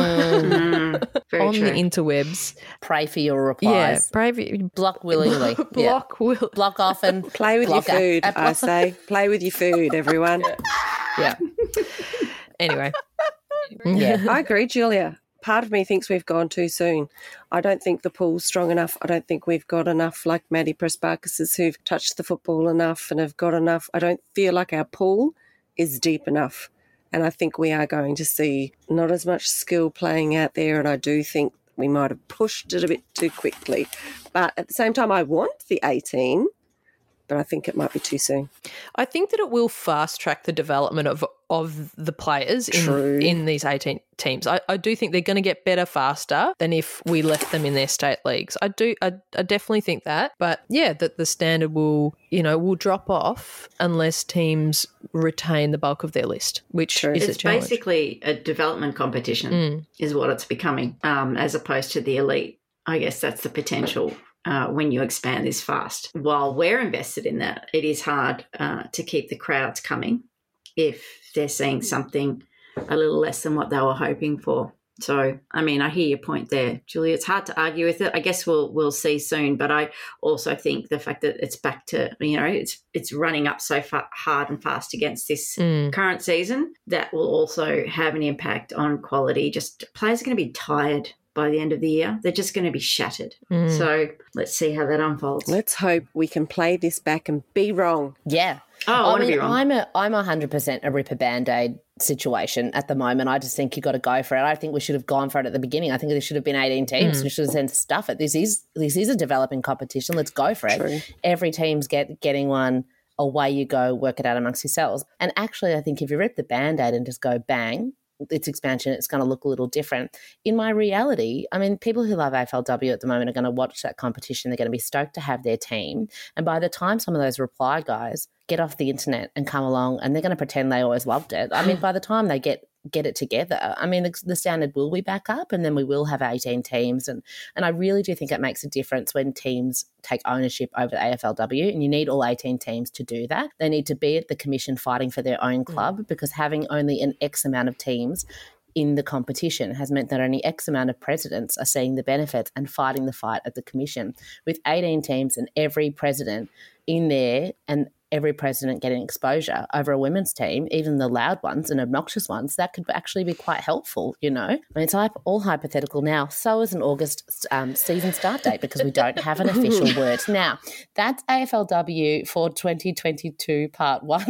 Mm, on true. the interwebs. Pray for your replies. Yeah, pray for your block willingly. block, yeah. block will block often. Play with your block food, at- at I block- say. Play with your food, everyone. Yeah. Anyway. Yeah. I agree, Julia. Part of me thinks we've gone too soon. I don't think the pool's strong enough. I don't think we've got enough like Maddie Prespakis who've touched the football enough and have got enough. I don't feel like our pool is deep enough. And I think we are going to see not as much skill playing out there. And I do think we might have pushed it a bit too quickly. But at the same time, I want the eighteen, but I think it might be too soon. I think that it will fast track the development of of the players in, True. in these eighteen teams. I, I do think they're going to get better faster than if we left them in their state leagues. I do. I, I definitely think that. But yeah, that the standard will, you know, will drop off unless teams retain the bulk of their list, which True. is a It's challenge. basically a development competition Mm. is what it's becoming, um, as opposed to the elite. I guess that's the potential uh, when you expand this fast. While we're invested in that, it is hard uh, to keep the crowds coming if they're seeing something a little less than what they were hoping for. So, I mean, I hear your point there, Julia. It's hard to argue with it. I guess we'll we'll see soon. But I also think the fact that it's back to, you know, it's it's running up so far, hard and fast against this Mm. current season, that will also have an impact on quality. Just players are going to be tired by the end of the year. They're just going to be shattered. Mm. So let's see how that unfolds. Let's hope we can play this back and be wrong. Yeah. Oh, I I want to mean, be wrong. I'm a I'm a hundred percent a ripper band-aid situation at the moment. I just think you got to go for it. I think we should have gone for it at the beginning. I think there should have been eighteen teams. Mm. We should have said stuff it. This is this is a developing competition. Let's go for it. True. Every team's get getting one. Away you go. Work it out amongst yourselves. And actually, I think if you rip the band-aid and just go bang, it's expansion, it's going to look a little different. In my reality, I mean, people who love A F L W at the moment are going to watch that competition. They're going to be stoked to have their team. And by the time some of those reply guys get off the internet and come along, and they're going to pretend they always loved it. I mean, by the time they get get it together, I mean, the, the standard will be back up, and then we will have eighteen teams. And and I really do think it makes a difference when teams take ownership over the A F L W, and you need all eighteen teams to do that. They need to be at the commission fighting for their own club, because having only an X amount of teams in the competition has meant that only X amount of presidents are seeing the benefits and fighting the fight at the commission. With eighteen teams and every president in there, and every president getting exposure over a women's team, even the loud ones and obnoxious ones, that could actually be quite helpful, you know? I mean, it's all hypothetical now. So is an August um, season start date, because we don't have an official word. Now, that's A F L W for twenty twenty-two part one.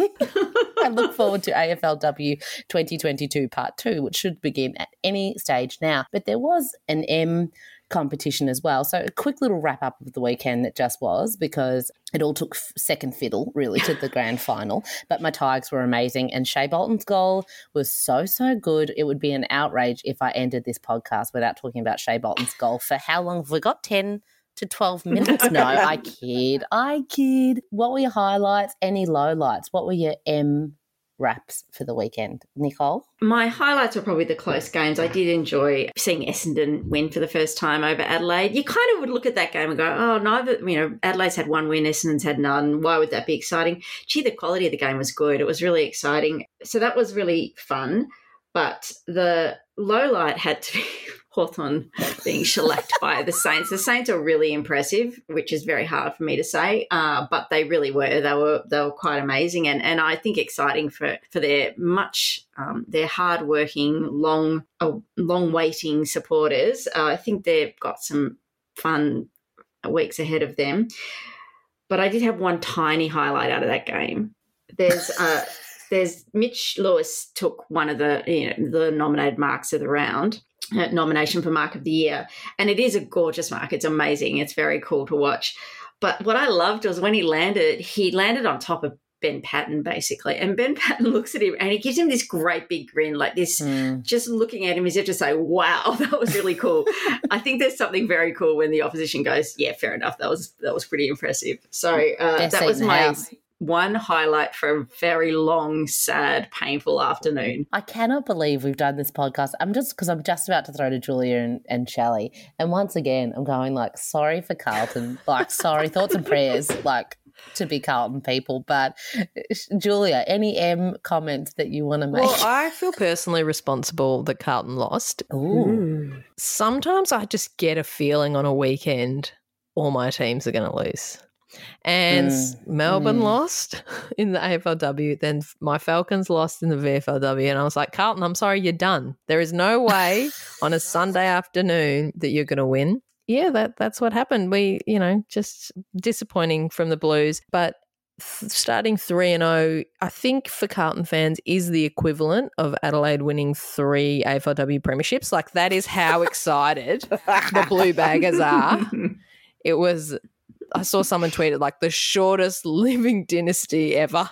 I look forward to A F L W twenty twenty-two part two, which should begin at any stage now. But there was an M competition as well. So a quick little wrap up of the weekend that just was, because it all took f- second fiddle really to the grand final. But my Tigers were amazing, and Shea Bolton's goal was so, so good. It would be an outrage if I ended this podcast without talking about Shea Bolton's goal. For how long have we got? ten to twelve minutes? No, I kid. I kid. What were your highlights? Any lowlights? What were your M wraps for the weekend? Nicole? My highlights are probably the close games. I did enjoy seeing Essendon win for the first time over Adelaide. You kind of would look at that game and go, oh, neither, you know, Adelaide's had one win, Essendon's had none. Why would that be exciting? Gee, the quality of the game was good. It was really exciting. So that was really fun. But the low light had to be Hawthorn being shellacked by the Saints. The Saints are really impressive, which is very hard for me to say, uh, but they really were. They were they were quite amazing, and, and I think exciting for, for their much um, their hardworking, long uh, long waiting supporters. Uh, I think they've got some fun weeks ahead of them. But I did have one tiny highlight out of that game. There's uh, there's Mitch Lewis took one of the you know the nominated marks of the round. Uh, nomination for Mark of the Year. And it is a gorgeous mark. It's amazing. It's very cool to watch. But what I loved was when he landed, he landed on top of Ben Patton, basically. And Ben Patton looks at him and he gives him this great big grin, like this, mm. just looking at him as if to say, wow, that was really cool. I think there's something very cool when the opposition goes, yeah, fair enough. That was that was pretty impressive. So uh, that was my... House. one highlight for a very long, sad, painful afternoon. I cannot believe we've done this podcast. I'm just because I'm just about to throw to Julia and, and Shelley. And once again, I'm going like, sorry for Carlton, like, sorry, thoughts and prayers, like, to be Carlton people. But Julia, any M comments that you want to make? Well, I feel personally responsible that Carlton lost. Ooh. Sometimes I just get a feeling on a weekend all my teams are going to lose. And Mm. Melbourne Mm. lost in the A F L W, then my Falcons lost in the V F L W, and I was like, Carlton, I'm sorry, you're done. There is no way on a Sunday afternoon that you're going to win. Yeah, that that's what happened. We, you know, just disappointing from the Blues, but th- starting three and oh, I think for Carlton fans is the equivalent of Adelaide winning three A F L W premierships. Like, that is how excited the Blue Baggers are. It was, I saw someone tweet it like the shortest living dynasty ever.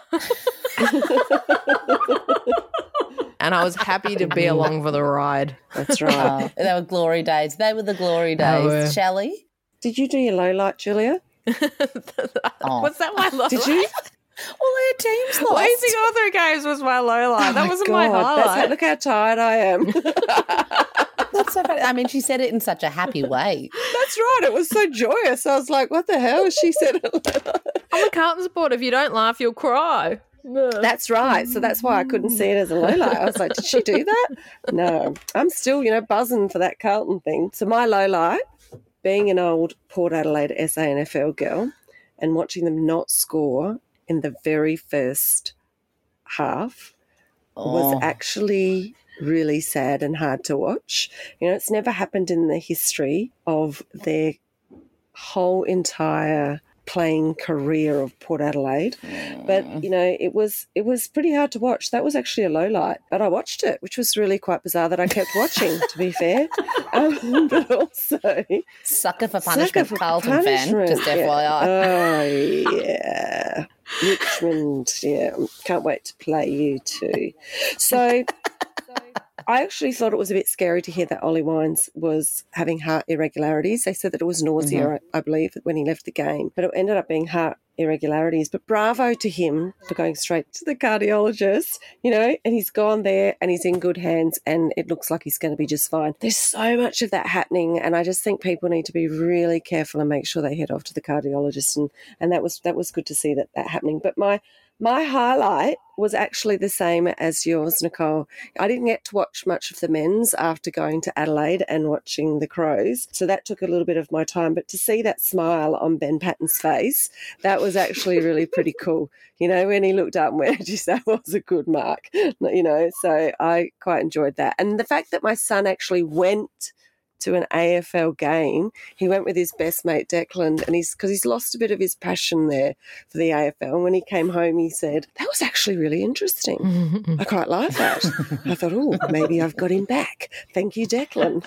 And I was happy to be along for the ride. That's right. Oh, they were glory days. They were the glory They were. days. Shelley? Did you do your low light, Julia? Oh. Was that my low Did light? you? Well, their teams lost. Losing all three games was my low light. Oh that my wasn't God, my that's highlight. how, look how tired I am. That's so funny. I mean, she said it in such a happy way. That's right. It was so joyous. I was like, what the hell? She said it. I'm a Carlton supporter. If you don't laugh, you'll cry. That's right. So that's why I couldn't see it as a low light. I was like, did she do that? No. I'm still, you know, buzzing for that Carlton thing. So my low light, being an old Port Adelaide S A N F L girl and watching them not score in the very first half was Oh. actually really sad and hard to watch. You know, it's never happened in the history of their whole entire playing career of Port Adelaide. But, you know, it was it was pretty hard to watch. That was actually a low light. But I watched it, which was really quite bizarre that I kept watching, to be fair. Um, but also... Sucker for punishment, Sucker for Carlton punishment, fan, just F Y I. Yeah. Oh, yeah. Richmond, yeah. Can't wait to play you too. So... I actually thought it was a bit scary to hear that Ollie Wines was having heart irregularities. They said that it was nausea, Mhm. I, I believe, when he left the game. But it ended up being heart irregularities. But bravo to him for going straight to the cardiologist, you know, and he's gone there and he's in good hands and it looks like he's going to be just fine. There's so much of that happening and I just think people need to be really careful and make sure they head off to the cardiologist. And, and that was that was good to see that, that happening. But my My highlight was actually the same as yours, Nicole. I didn't get to watch much of the men's after going to Adelaide and watching the Crows, so that took a little bit of my time. But to see that smile on Ben Patton's face, that was actually really pretty cool. You know, when he looked up and went, geez, that was a good mark, you know, so I quite enjoyed that. And the fact that my son actually went to an A F L game. He went with his best mate Declan, and he's because he's lost a bit of his passion there for the A F L. And when he came home, he said that was actually really interesting. I quite like that. I thought, oh, maybe I've got him back. Thank you, Declan.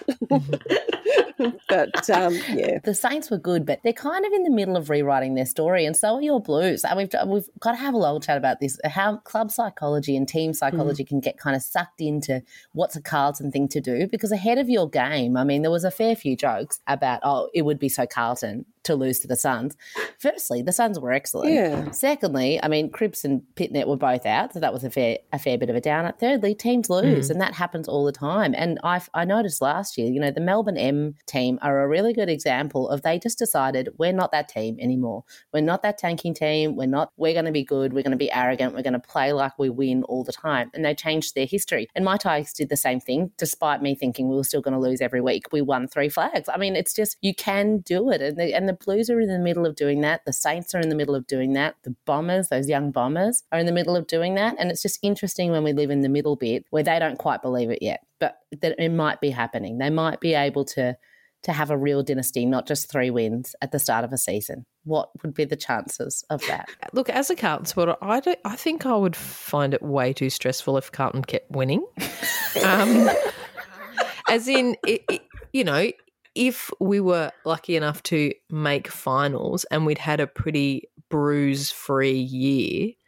But um, yeah, the Saints were good, but they're kind of in the middle of rewriting their story, and so are your Blues. And we've we've got to have a long chat about this: how club psychology and team psychology mm. can get kind of sucked into what's a Carlton thing to do. Because ahead of your game, I mean, there was a fair few jokes about oh, it would be so Carlton to lose to the Suns. Firstly, the Suns were excellent. Yeah. Secondly, I mean, Cripps and Pitnet were both out, so that was a fair a fair bit of a downer. Thirdly, teams lose, mm. and that happens all the time. And I I noticed last year, you know, the Melbourne M team are a really good example of they just decided we're not that team anymore. We're not that tanking team. We're not. We're going to be good. We're going to be arrogant. We're going to play like we win all the time. And they changed their history. And my Tigers did the same thing, despite me thinking we were still going to lose every week. We won three flags. I mean, it's just you can do it, and the, and the Blues are in the middle of doing that. The Saints are in the middle of doing that. The Bombers, those young Bombers, are in the middle of doing that. And it's just interesting when we live in the middle bit where they don't quite believe it yet, but that it might be happening. They might be able to to have a real dynasty, not just three wins at the start of a season. What would be the chances of that? Look, as a Carlton supporter, I, don't, I think I would find it way too stressful if Carlton kept winning. um, as in, it, it, you know, if we were lucky enough to make finals and we'd had a pretty bruise-free year,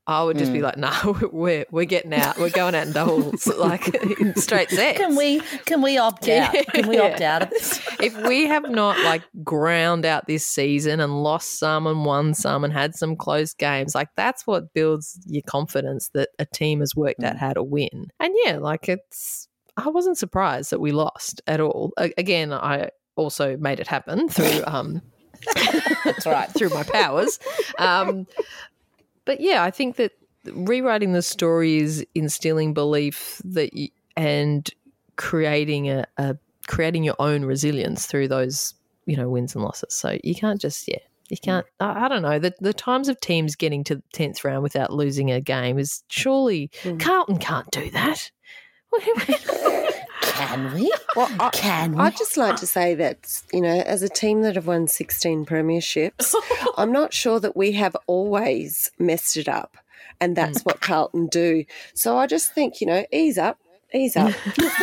I would just Mm. be like, no, we're we're getting out. We're going out in doubles, like in straight sets. Can we can we opt out? Can we opt out of this? If we have not like ground out this season and lost some and won some and had some close games, like that's what builds your confidence that a team has worked out how to win. And yeah, like it's, I wasn't surprised that we lost at all. A- again, I also made it happen through um, that's right, through my powers. Um, But yeah, I think that rewriting the story is instilling belief that you, and creating a, a creating your own resilience through those, you know, wins and losses. So you can't just yeah, you can't. I, I don't know. The the times of teams getting to the tenth round without losing a game is surely mm. Carlton can't do that. Can we? Well, I, Can we? I'd just like to say that, you know, as a team that have won sixteen premierships, I'm not sure that we have always messed it up, and that's mm. what Carlton do. So I just think, you know, ease up, ease up.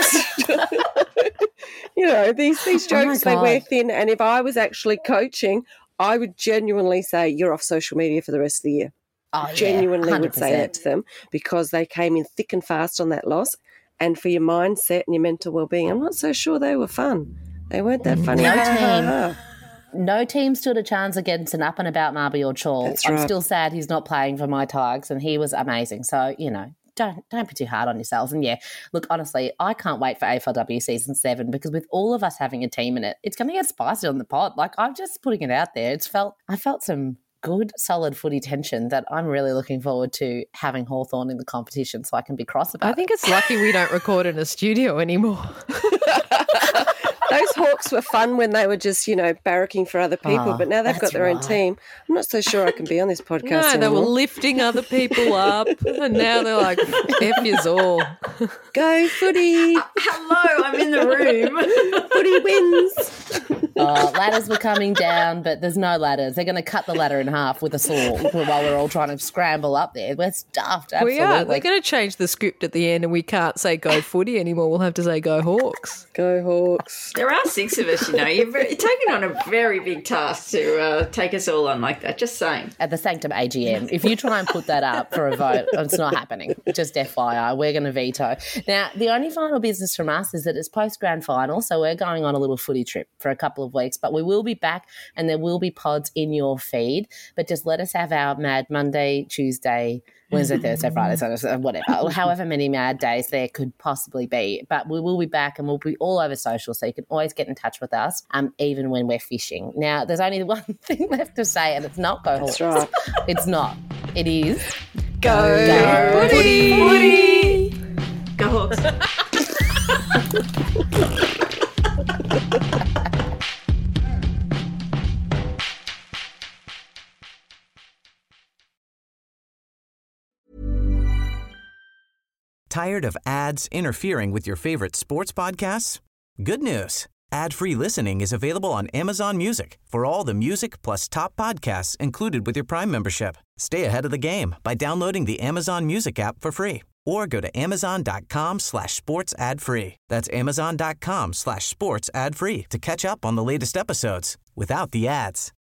You know, these, these jokes, oh they wear thin, and if I was actually coaching, I would genuinely say, you're off social media for the rest of the year. Oh, yeah, genuinely one hundred would say that to them because they came in thick and fast on that loss. And for your mindset and your mental well-being, I'm not so sure they were fun. They weren't that funny. No team, no team stood a chance against an up-and-about Marby or Chall. That's I'm right. still sad he's not playing for my Tigers, and he was amazing. So, you know, don't don't be too hard on yourselves. And, yeah, look, honestly, I can't wait for A F L W Season seven because with all of us having a team in it, it's going to get spicy on the pod. Like, I'm just putting it out there. It's felt I felt some good, solid footy tension that I'm really looking forward to having Hawthorn in the competition so I can be cross about I think it's lucky we don't record in a studio anymore. Those Hawks were fun when they were just, you know, barracking for other people, Oh, but now they've got that's their own right. team. I'm not so sure I can be on this podcast No, they were anymore. lifting other people up, and now they're like, F yous all. Go footy. Hello, I'm in the room. Footy wins. Oh, ladders were coming down, but there's no ladders. They're going to cut the ladder in half with a saw while we're all trying to scramble up there. We're stuffed, absolutely. We are. They're going to change the script at the end, and we can't say go footy anymore. We'll have to say go Hawks. Go Hawks. There are six of us, you know. You're, very, you're taking on a very big task to uh, take us all on like that. Just saying. At the Sanctum A G M, if you try and put that up for a vote, it's not happening. Just F Y I, we're going to veto. Now, the only final business from us is that it's post-grand final, so we're going on a little footy trip for a couple of weeks, but we will be back and there will be pods in your feed, but just let us have our Mad Monday, Tuesday, Wednesday, Thursday, Friday, Saturday, whatever, however many mad days there could possibly be. But we will be back and we'll be all over social, so you can always get in touch with us, um, even when we're fishing. Now, there's only one thing left to say, and it's not go Hawks. That's right. It's not. It is Go, Go footy. footy. Go Hawks. Tired of ads interfering with your favorite sports podcasts? Good news. Ad-free listening is available on Amazon Music for all the music plus top podcasts included with your Prime membership. Stay ahead of the game by downloading the Amazon Music app for free or go to amazon.com slash sports ad free. That's amazon.com slash sports ad free to catch up on the latest episodes without the ads.